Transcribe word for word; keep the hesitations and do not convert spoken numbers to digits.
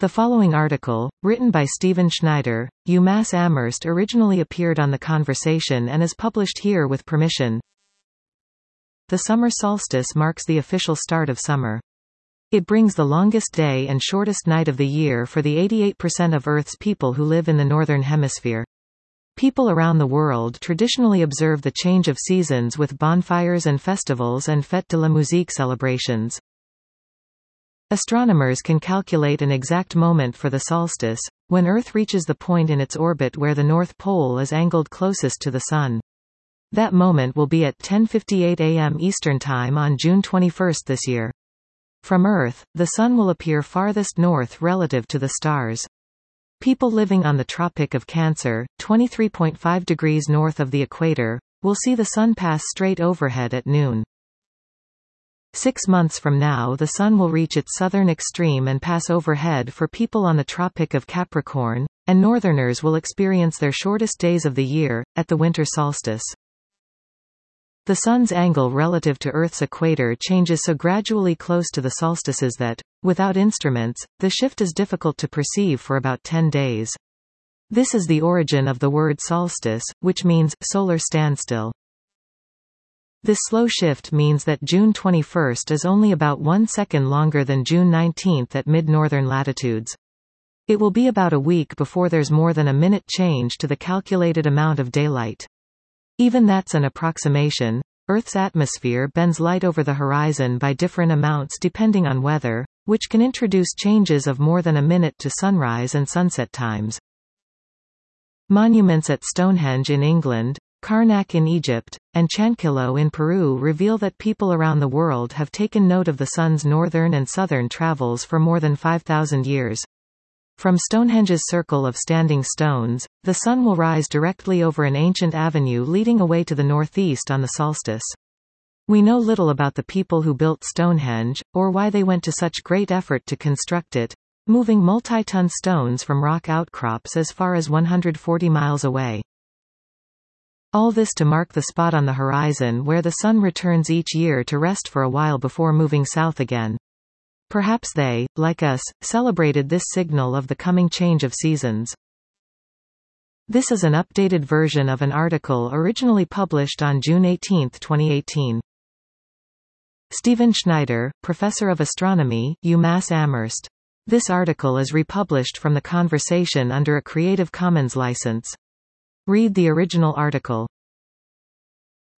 The following article, written by Stephen Schneider, UMass Amherst, originally appeared on The Conversation and is published here with permission. The summer solstice marks the official start of summer. It brings the longest day and shortest night of the year for the eighty-eight percent of Earth's people who live in the Northern Hemisphere. People around the world traditionally observe the change of seasons with bonfires and festivals and Fête de la Musique celebrations. Astronomers can calculate an exact moment for the solstice, when Earth reaches the point in its orbit where the North Pole is angled closest to the Sun. That moment will be at ten fifty-eight a m Eastern Time on June twenty-first this year. From Earth, the Sun will appear farthest north relative to the stars. People living on the Tropic of Cancer, twenty-three point five degrees north of the equator, will see the Sun pass straight overhead at noon. Six months from now the Sun will reach its southern extreme and pass overhead for people on the Tropic of Capricorn, and northerners will experience their shortest days of the year, at the winter solstice. The Sun's angle relative to Earth's equator changes so gradually close to the solstices that, without instruments, the shift is difficult to perceive for about ten days. This is the origin of the word solstice, which means solar standstill. This slow shift means that June twenty-first is only about one second longer than June nineteenth at mid-northern latitudes. It will be about a week before there's more than a minute change to the calculated amount of daylight. Even that's an approximation. Earth's atmosphere bends light over the horizon by different amounts depending on weather, which can introduce changes of more than a minute to sunrise and sunset times. Monuments at Stonehenge in England, Karnak in Egypt, and Chanquillo in Peru reveal that people around the world have taken note of the Sun's northern and southern travels for more than five thousand years. From Stonehenge's circle of standing stones, the Sun will rise directly over an ancient avenue leading away to the northeast on the solstice. We know little about the people who built Stonehenge, or why they went to such great effort to construct it, moving multi-ton stones from rock outcrops as far as one hundred forty miles away. All this to mark the spot on the horizon where the Sun returns each year to rest for a while before moving south again. Perhaps they, like us, celebrated this signal of the coming change of seasons. This is an updated version of an article originally published on June eighteenth twenty eighteen. Stephen Schneider, Professor of Astronomy, UMass Amherst. This article is republished from The Conversation under a Creative Commons license. Read the original article.